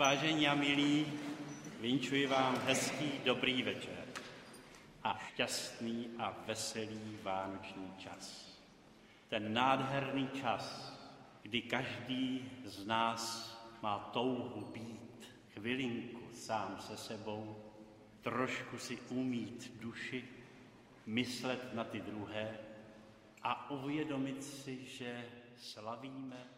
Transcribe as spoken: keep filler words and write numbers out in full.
Vážení a milí, vinčuji vám hezký dobrý večer a šťastný a veselý vánoční čas. Ten nádherný čas, kdy každý z nás má touhu být chvilinku sám se sebou, trošku si umýt duši, myslet na ty druhé a uvědomit si, že slavíme